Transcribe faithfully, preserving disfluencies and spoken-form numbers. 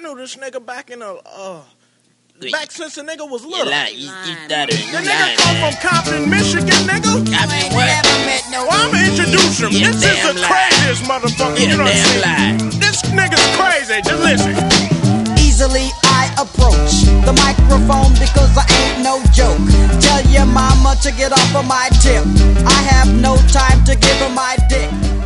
knew this nigga back in the, uh, back since the nigga was little. You, you, you stutter. The nigga come from Compton, Michigan, nigga. I mean, what? Well, I'ma introduce him. You're this is the damn craziest motherfucker. You're You know what damn I'm saying? This nigga's crazy. Just listen. Easily I approach the microphone because I ain't no joke. Tell your mama to get off of my tip. I have no time to give her my dick.